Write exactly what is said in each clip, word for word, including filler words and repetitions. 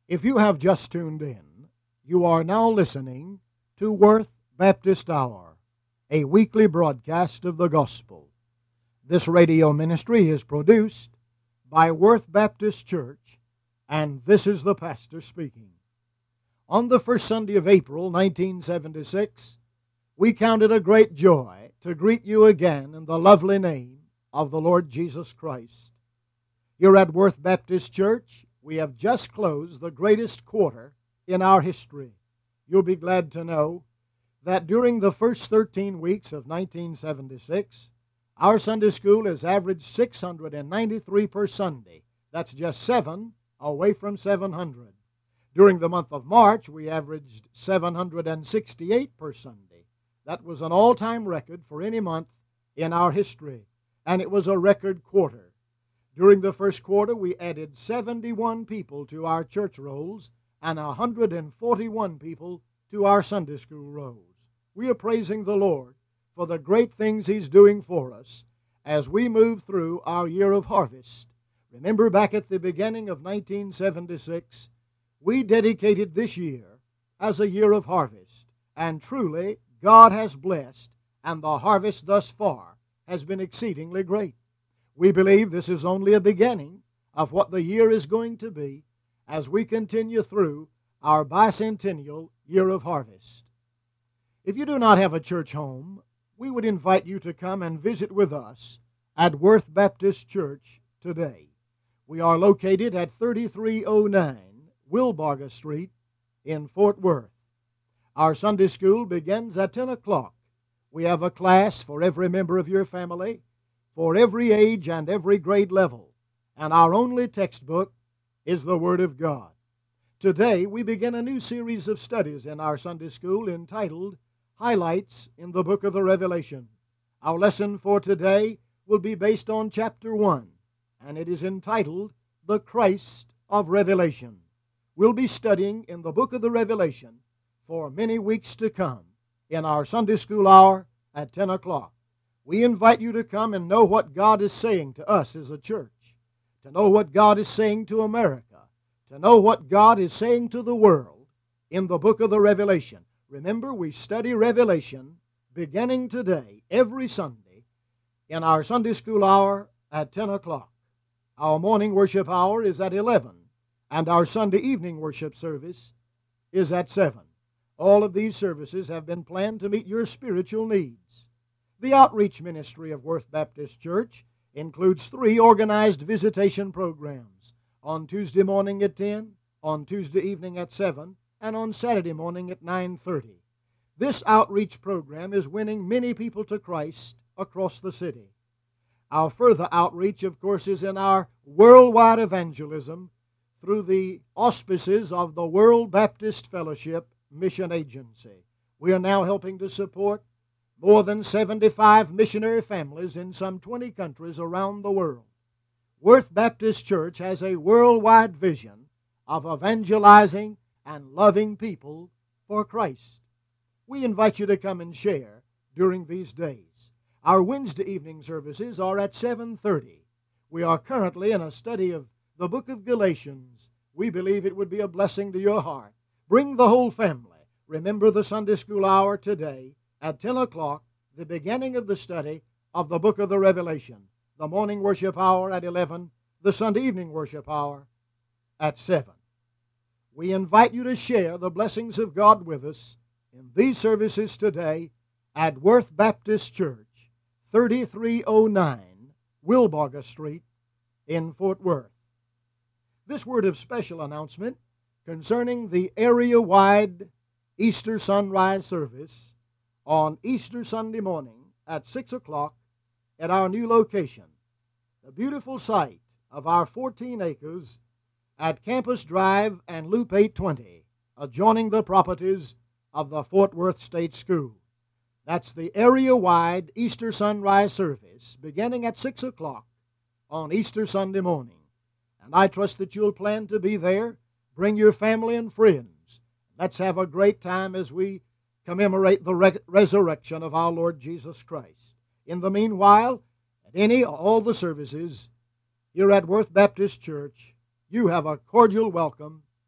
If you have just tuned in, you are now listening to Worth Baptist Hour, a weekly broadcast of the gospel. This radio ministry is produced by Worth Baptist Church, and this is the pastor speaking. On the first Sunday of April, nineteen seventy-six, we count it a great joy to greet you again in the lovely name of the Lord Jesus Christ. Here at Worth Baptist Church, we have just closed the greatest quarter in our history. You'll be glad to know that during the first thirteen weeks of nineteen seventy-six, our Sunday school has averaged six hundred ninety-three per Sunday. That's just seven away from seven hundred. During the month of March, we averaged seven hundred sixty-eight per Sunday. That was an all-time record for any month in our history, and it was a record quarter. During the first quarter, we added seventy-one people to our church rolls and one hundred forty-one people to our Sunday school rolls. We are praising the Lord for the great things He's doing for us as we move through our year of harvest. Remember, back at the beginning of nineteen seventy-six, we dedicated this year as a year of harvest, and truly God has blessed, and the harvest thus far has been exceedingly great. We believe this is only a beginning of what the year is going to be as we continue through our bicentennial year of harvest. If you do not have a church home, we would invite you to come and visit with us at Worth Baptist Church today. We are located at thirty-three oh nine Wilbarger Street in Fort Worth. Our Sunday school begins at ten o'clock. We have a class for every member of your family, for every age and every grade level, and our only textbook is the Word of God. Today we begin a new series of studies in our Sunday school entitled Highlights in the Book of the Revelation. Our lesson for today will be based on chapter one, and it is entitled The Christ of Revelation. We'll be studying in the book of the Revelation for many weeks to come in our Sunday school hour at ten o'clock. We invite you to come and know what God is saying to us as a church, to know what God is saying to America, to know what God is saying to the world in the book of the Revelation. Remember, we study Revelation beginning today, every Sunday, in our Sunday school hour at ten o'clock. Our morning worship hour is at eleven, and our Sunday evening worship service is at seven. All of these services have been planned to meet your spiritual needs. The outreach ministry of Worth Baptist Church includes three organized visitation programs: on Tuesday morning at ten, on Tuesday evening at seven, and on Saturday morning at nine thirty. This outreach program is winning many people to Christ across the city. Our further outreach, of course, is in our worldwide evangelism through the auspices of the World Baptist Fellowship Mission Agency. We are now helping to support more than seventy-five missionary families in some twenty countries around the world. Worth Baptist Church has a worldwide vision of evangelizing and loving people for Christ. We invite you to come and share during these days. Our Wednesday evening services are at seven thirty. We are currently in a study of the book of Galatians. We believe it would be a blessing to your heart. Bring the whole family. Remember the Sunday school hour today at ten o'clock, the beginning of the study of the book of the Revelation. The morning worship hour at eleven, the Sunday evening worship hour at seven. We invite you to share the blessings of God with us in these services today at Worth Baptist Church, thirty-three oh nine Wilbarger Street in Fort Worth. This word of special announcement concerning the area-wide Easter sunrise service on Easter Sunday morning at six o'clock at our new location, the beautiful site of our fourteen acres at Campus Drive and Loop eight twenty, adjoining the properties of the Fort Worth State School. That's the area-wide Easter sunrise service beginning at six o'clock on Easter Sunday morning. And I trust that you'll plan to be there. Bring your family and friends. Let's have a great time as we commemorate the re- resurrection of our Lord Jesus Christ. In the meanwhile, at any or all the services here at Worth Baptist Church, you have a cordial welcome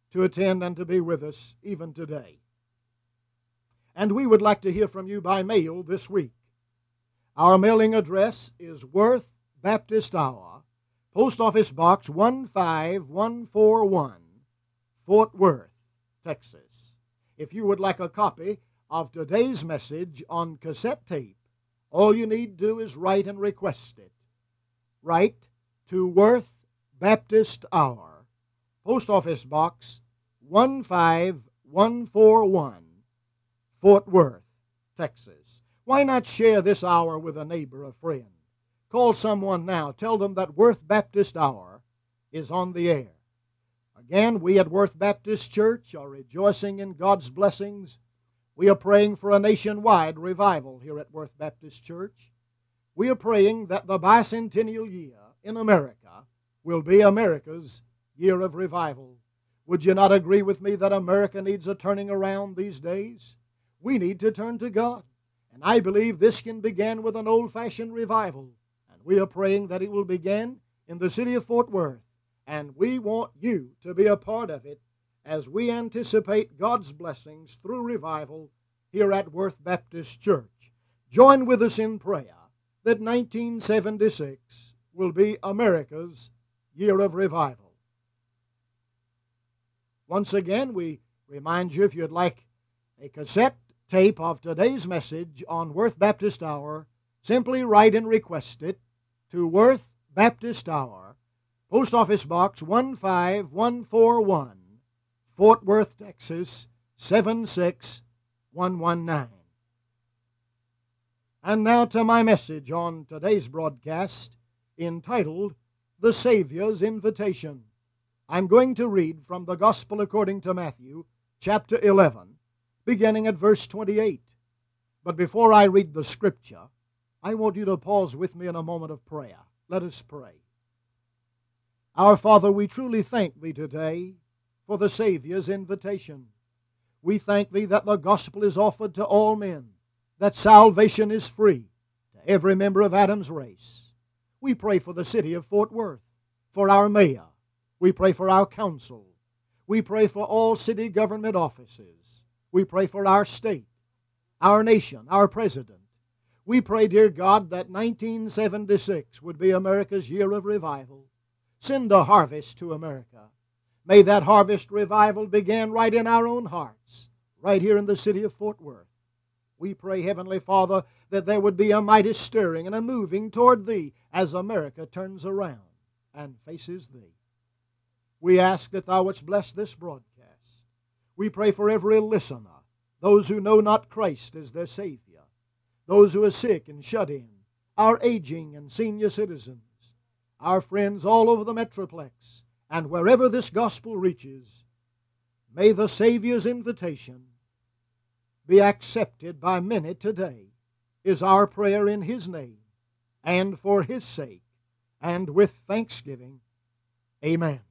to attend and to be with us even today. And we would like to hear from you by mail this week. Our mailing address is Worth Baptist Hour, Post Office Box one five one four one, Fort Worth, Texas. If you would like a copy of today's message on cassette tape, all you need to do is write and request it. Write to Worth Baptist Hour, Post Office Box one five one four one, Fort Worth, Texas. Why not share this hour with a neighbor, a friend? Call someone now. Tell them that Worth Baptist Hour is on the air. Again, we at Worth Baptist Church are rejoicing in God's blessings. We are praying for a nationwide revival here at Worth Baptist Church. We are praying that the bicentennial year in America will be America's year of revival. Would you not agree with me that America needs a turning around these days? We need to turn to God. And I believe this can begin with an old-fashioned revival. And we are praying that it will begin in the city of Fort Worth. And we want you to be a part of it as we anticipate God's blessings through revival here at Worth Baptist Church. Join with us in prayer that nineteen seventy-six will be America's year of revival. Once again, we remind you, if you'd like a cassette tape of today's message on Worth Baptist Hour, simply write and request it to Worth Baptist Hour, Post Office Box one five one four one, Fort Worth, Texas seven six one one nine. And now to my message on today's broadcast, entitled The Savior's Invitation. I'm going to read from the Gospel according to Matthew, chapter eleven, beginning at verse twenty-eight. But before I read the scripture, I want you to pause with me in a moment of prayer. Let us pray. Our Father, we truly thank Thee today for the Savior's invitation. We thank Thee that the gospel is offered to all men, that salvation is free to every member of Adam's race. We pray for the city of Fort Worth, for our mayor. We pray for our council. We pray for all city government offices. We pray for our state, our nation, our president. We pray, dear God, that nineteen seventy-six would be America's year of revival. Send a harvest to America. May that harvest revival begin right in our own hearts, right here in the city of Fort Worth. We pray, Heavenly Father, that there would be a mighty stirring and a moving toward Thee as America turns around and faces Thee. We ask that Thou wouldst bless this broadcast. We pray for every listener, those who know not Christ as their Savior, those who are sick and shut in, our aging and senior citizens, our friends all over the Metroplex, and wherever this gospel reaches. May the Savior's invitation be accepted by many today, is our prayer in His name, and for His sake, and with thanksgiving. Amen.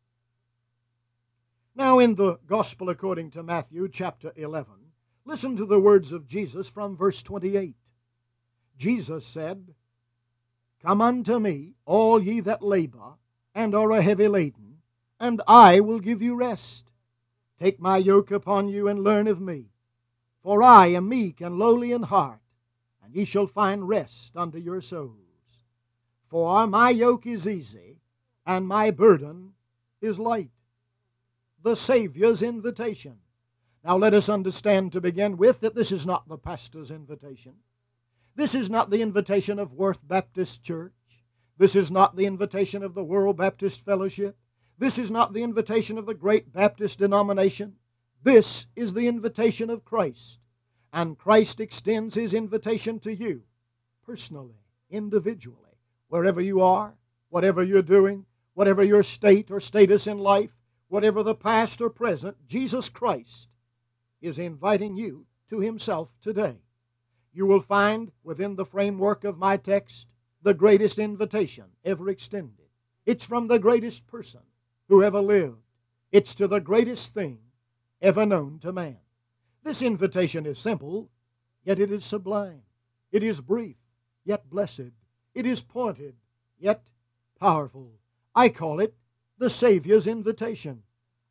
Now in the Gospel according to Matthew chapter eleven, listen to the words of Jesus from verse twenty-eight. Jesus said, Come unto me, all ye that labor and are a heavy laden, and I will give you rest. Take my yoke upon you and learn of me, for I am meek and lowly in heart, and ye shall find rest unto your souls. For my yoke is easy, and my burden is light. The Savior's invitation. Now let us understand to begin with that this is not the pastor's invitation. This is not the invitation of Worth Baptist Church. This is not the invitation of the World Baptist Fellowship. This is not the invitation of the great Baptist denomination. This is the invitation of Christ. And Christ extends His invitation to you, personally, individually, wherever you are, whatever you're doing, whatever your state or status in life, whatever the past or present, Jesus Christ is inviting you to Himself today. You will find within the framework of my text the greatest invitation ever extended. It's from the greatest person who ever lived. It's to the greatest thing ever known to man. This invitation is simple, yet it is sublime. It is brief, yet blessed. It is pointed, yet powerful. I call it the Savior's invitation.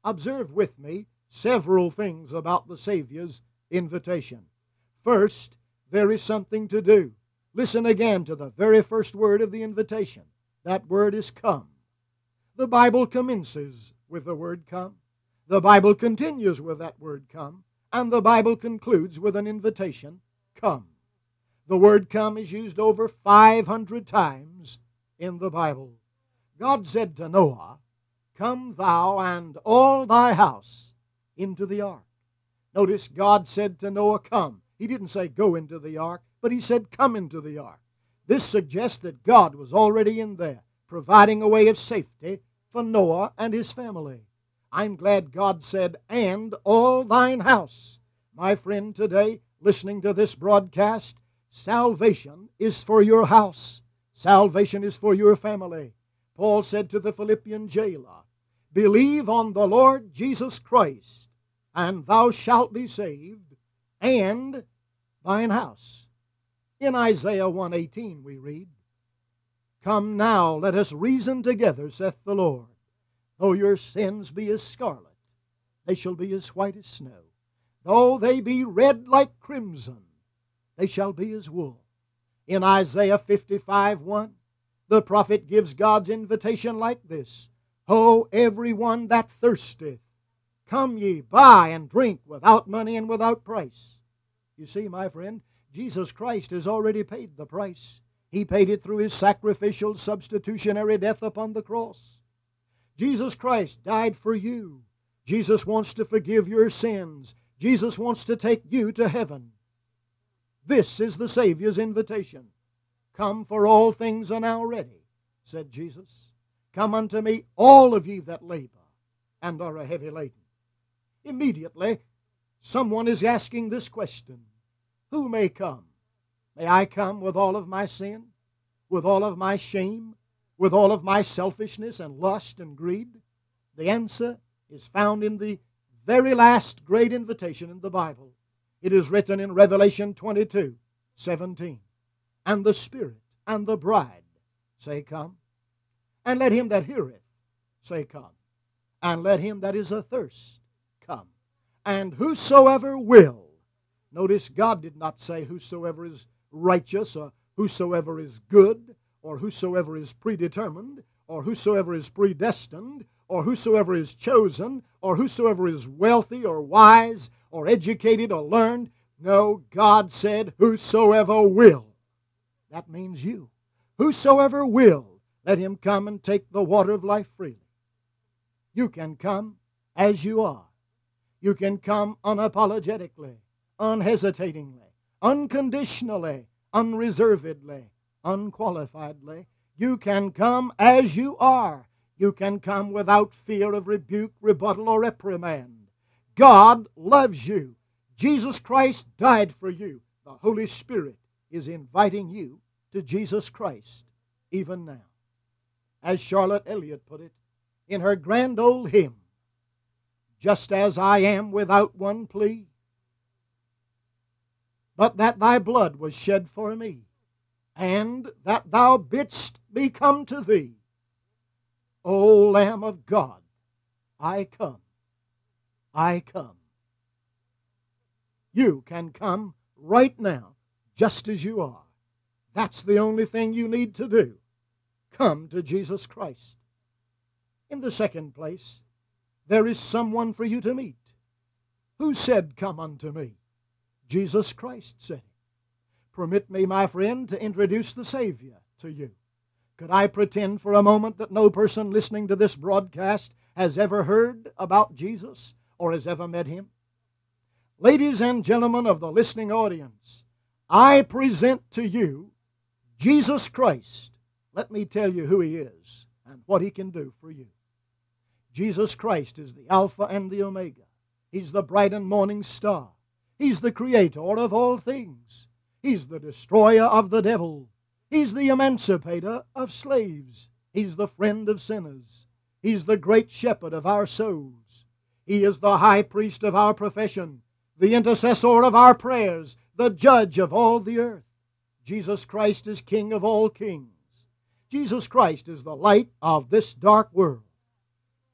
Observe with me several things about the Savior's invitation. First, there is something to do. Listen again to the very first word of the invitation. That word is come. The Bible commences with the word come. The Bible continues with that word come. And the Bible concludes with an invitation, come. The word come is used over five hundred times in the Bible. God said to Noah, come thou and all thy house into the ark. Notice God said to Noah, come. He didn't say go into the ark, but he said come into the ark. This suggests that God was already in there, providing a way of safety for Noah and his family. I'm glad God said, and all thine house. My friend, today, listening to this broadcast, salvation is for your house. Salvation is for your family. Paul said to the Philippian jailer, believe on the Lord Jesus Christ, and thou shalt be saved, and thine house. In Isaiah one eighteen we read, come now, let us reason together, saith the Lord. Though your sins be as scarlet, they shall be as white as snow. Though they be red like crimson, they shall be as wool. In Isaiah fifty-five one, the prophet gives God's invitation like this, Ho, everyone that thirsteth, come ye, buy and drink without money and without price. You see, my friend, Jesus Christ has already paid the price. He paid it through His sacrificial substitutionary death upon the cross. Jesus Christ died for you. Jesus wants to forgive your sins. Jesus wants to take you to heaven. This is the Savior's invitation. Come, for all things are now ready, said Jesus. Come unto me, all of ye that labor and are a heavy laden. Immediately, someone is asking this question, who may come? May I come with all of my sin, with all of my shame, with all of my selfishness and lust and greed? The answer is found in the very last great invitation in the Bible. It is written in Revelation twenty-two seventeen. And the Spirit and the bride say, come. And let him that heareth say, come. And let him that is athirst come. And whosoever will. Notice God did not say whosoever is righteous or whosoever is good or whosoever is predetermined or whosoever is predestined or whosoever is chosen or whosoever is wealthy or wise or educated or learned. No, God said whosoever will. That means you. Whosoever will, let him come and take the water of life freely. You can come as you are. You can come unapologetically, unhesitatingly, unconditionally, unreservedly, unqualifiedly. You can come as you are. You can come without fear of rebuke, rebuttal, or reprimand. God loves you. Jesus Christ died for you. The Holy Spirit is inviting you to Jesus Christ even now. As Charlotte Elliott put it in her grand old hymn, just as I am without one plea, but that thy blood was shed for me, and that thou bidst me come to thee. O Lamb of God, I come, I come. You can come right now, just as you are. That's the only thing you need to do. Come to Jesus Christ. In the second place, there is someone for you to meet. Who said, come unto me? Jesus Christ said it. Permit me, my friend, to introduce the Savior to you. Could I pretend for a moment that no person listening to this broadcast has ever heard about Jesus or has ever met Him? Ladies and gentlemen of the listening audience, I present to you Jesus Christ. Let me tell you who He is and what He can do for you. Jesus Christ is the Alpha and the Omega. He's the bright and morning star. He's the creator of all things. He's the destroyer of the devil. He's the emancipator of slaves. He's the friend of sinners. He's the great shepherd of our souls. He is the high priest of our profession, the intercessor of our prayers, the judge of all the earth. Jesus Christ is King of all kings. Jesus Christ is the light of this dark world.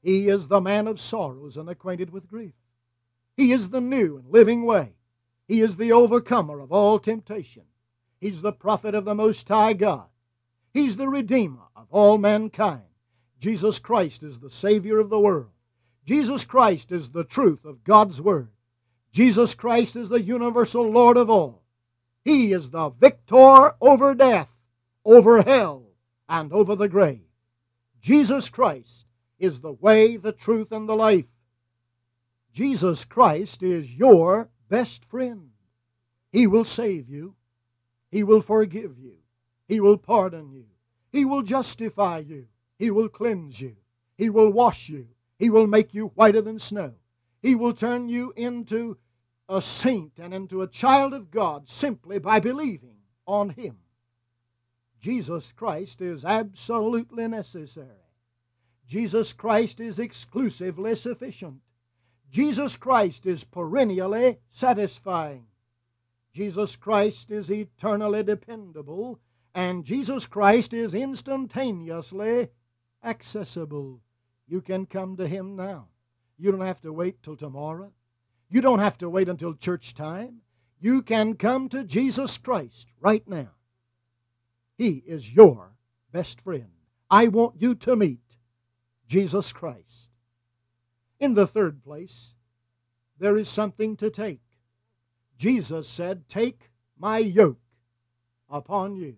He is the man of sorrows and acquainted with grief. He is the new and living way. He is the overcomer of all temptation. He's the prophet of the Most High God. He's the Redeemer of all mankind. Jesus Christ is the Savior of the world. Jesus Christ is the truth of God's Word. Jesus Christ is the universal Lord of all. He is the victor over death, over hell, and over the grave. Jesus Christ is the way, the truth, and the life. Jesus Christ is your best friend. He will save you. He will forgive you. He will pardon you. He will justify you. He will cleanse you. He will wash you. He will make you whiter than snow. He will turn you into a saint and into a child of God simply by believing on Him. Jesus Christ is absolutely necessary. Jesus Christ is exclusively sufficient. Jesus Christ is perennially satisfying. Jesus Christ is eternally dependable, and Jesus Christ is instantaneously accessible. You can come to Him now. You don't have to wait till tomorrow. You don't have to wait until church time. You can come to Jesus Christ right now. He is your best friend. I want you to meet Jesus Christ. In the third place, there is something to take. Jesus said, "Take my yoke upon you."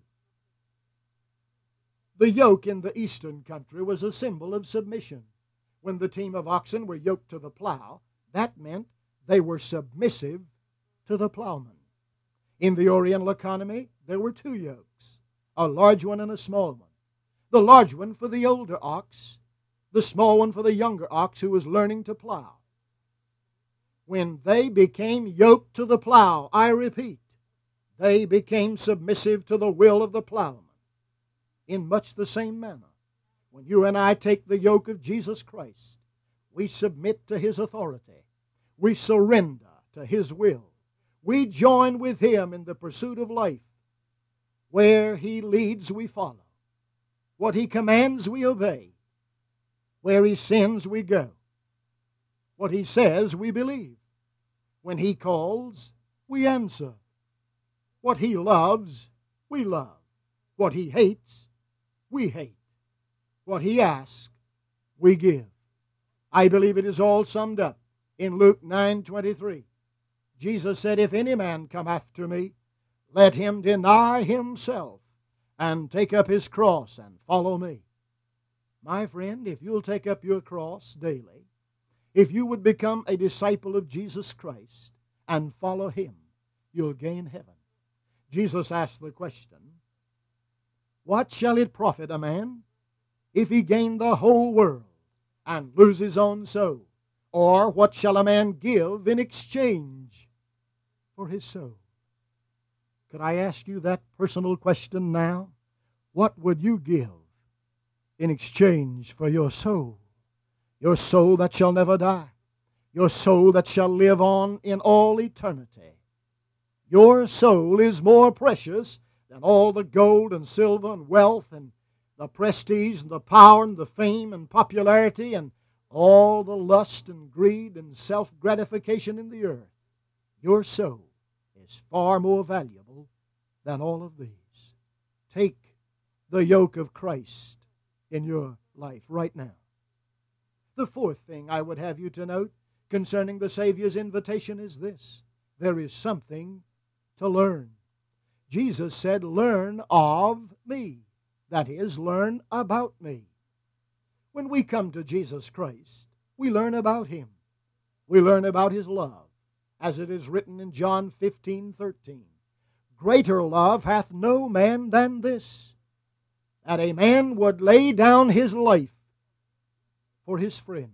The yoke in the eastern country was a symbol of submission. When the team of oxen were yoked to the plow, that meant they were submissive to the plowman. In the Oriental economy, there were two yokes, a large one and a small one. The large one for the older ox, the small one for the younger ox who was learning to plow. When they became yoked to the plow, I repeat, they became submissive to the will of the plowman. In much the same manner, when you and I take the yoke of Jesus Christ, we submit to His authority. We surrender to His will. We join with Him in the pursuit of life. Where He leads, we follow. What He commands, we obey. Where He sends, we go. What He says, we believe. When He calls, we answer. What He loves, we love. What He hates, we hate. What He asks, we give. I believe it is all summed up in Luke nine twenty-three. Jesus said, "If any man come after me, let him deny himself and take up his cross and follow me." My friend, if you'll take up your cross daily, if you would become a disciple of Jesus Christ and follow Him, you'll gain heaven. Jesus asked the question, "What shall it profit a man if he gain the whole world and lose his own soul? Or what shall a man give in exchange for his soul?" Could I ask you that personal question now? What would you give in exchange for your soul? Your soul that shall never die. Your soul that shall live on in all eternity. Your soul is more precious than all the gold and silver and wealth and the prestige and the power and the fame and popularity and all the lust and greed and self-gratification in the earth. Your soul is far more valuable than all of these. Take the yoke of Christ in your life right now. The fourth thing I would have you to note concerning the Savior's invitation is this: there is something to learn. Jesus said, "Learn of me." That is, learn about me. When we come to Jesus Christ, we learn about Him. We learn about His love, as it is written in John fifteen thirteen. "Greater love hath no man than this, that a man would lay down his life for his friends."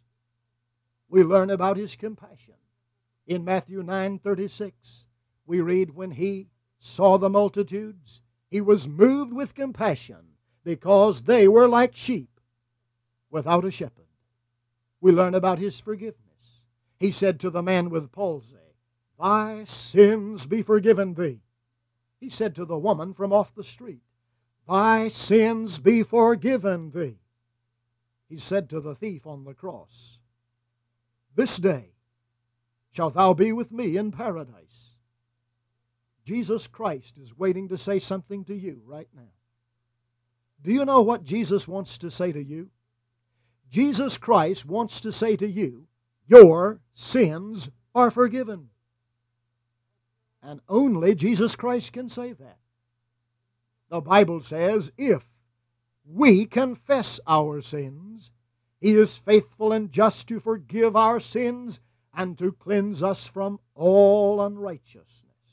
We learn about His compassion. In Matthew nine thirty-six, we read, "When He saw the multitudes, He was moved with compassion, because they were like sheep without a shepherd." We learn about His forgiveness. He said to the man with palsy, "Thy sins be forgiven thee." He said to the woman from off the street, "Thy sins be forgiven thee." He said to the thief on the cross, "This day shalt thou be with me in paradise." Jesus Christ is waiting to say something to you right now. Do you know what Jesus wants to say to you? Jesus Christ wants to say to you, your sins are forgiven. And only Jesus Christ can say that. The Bible says, if we confess our sins, He is faithful and just to forgive our sins and to cleanse us from all unrighteousness.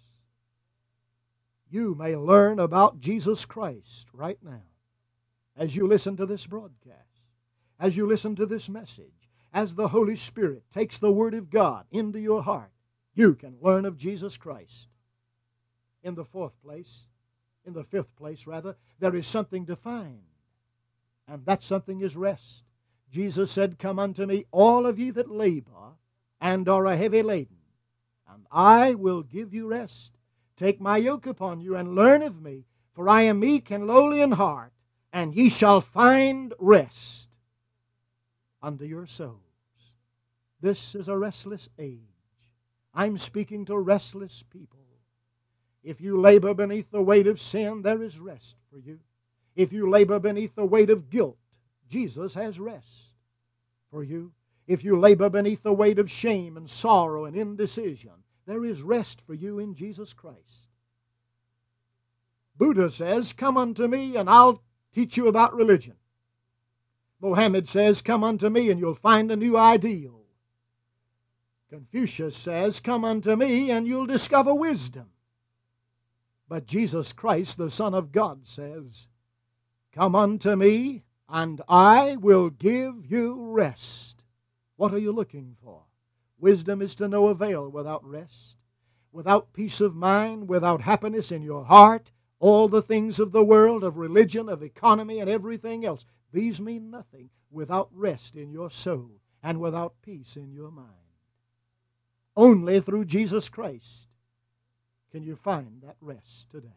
You may learn about Jesus Christ right now as you listen to this broadcast, as you listen to this message, as the Holy Spirit takes the Word of God into your heart. You can learn of Jesus Christ. In the fourth place, in the fifth place rather, there is something to find. And that something is rest. Jesus said, "Come unto me, all of ye that labor and are heavy laden, and I will give you rest. Take my yoke upon you and learn of me, for I am meek and lowly in heart, and ye shall find rest unto your souls." This is a restless age. I'm speaking to restless people. If you labor beneath the weight of sin, there is rest for you. If you labor beneath the weight of guilt, Jesus has rest for you. If you labor beneath the weight of shame and sorrow and indecision, there is rest for you in Jesus Christ. Buddha says, "Come unto me and I'll teach you about religion." Mohammed says, "Come unto me and you'll find a new ideal." Confucius says, "Come unto me and you'll discover wisdom." But Jesus Christ, the Son of God, says, "Come unto me and I will give you rest." What are you looking for? Wisdom is to no avail without rest, without peace of mind, without happiness in your heart. All the things of the world, of religion, of economy, and everything else, these mean nothing without rest in your soul and without peace in your mind. Only through Jesus Christ can you find that rest today.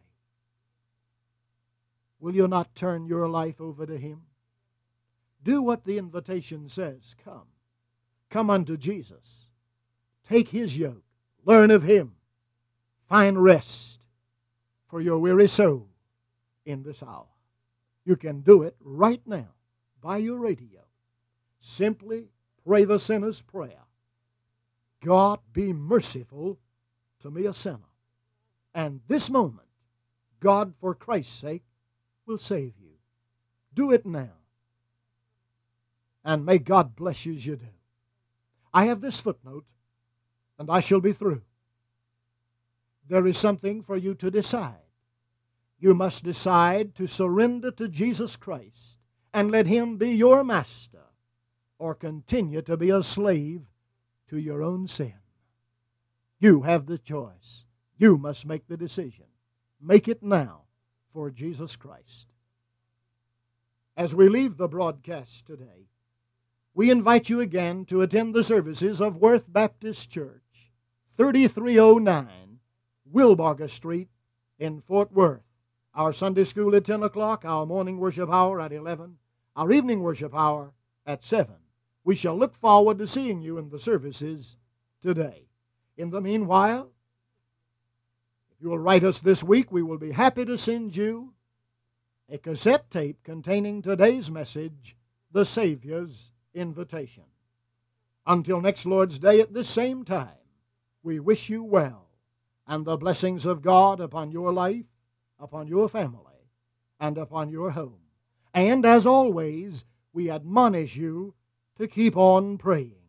Will you not turn your life over to Him? Do what the invitation says. Come. Come unto Jesus. Take His yoke. Learn of Him. Find rest for your weary soul in this hour. You can do it right now by your radio. Simply pray the sinner's prayer. God, be merciful to me, a sinner. And this moment, God, for Christ's sake, will save you. Do it now. And may God bless you as you do. I have this footnote, and I shall be through. There is something for you to decide. You must decide to surrender to Jesus Christ and let Him be your master, or continue to be a slave to your own sin. You have the choice. You must make the decision. Make it now for Jesus Christ. As we leave the broadcast today, we invite you again to attend the services of Worth Baptist Church, thirty-three oh nine Wilbarger Street in Fort Worth. Our Sunday school at ten o'clock, our morning worship hour at eleven, our evening worship hour at seven. We shall look forward to seeing you in the services today. In the meanwhile, if you will write us this week, we will be happy to send you a cassette tape containing today's message, The Savior's Invitation. Until next Lord's Day at this same time, we wish you well and the blessings of God upon your life, upon your family, and upon your home. And as always, we admonish you to keep on praying.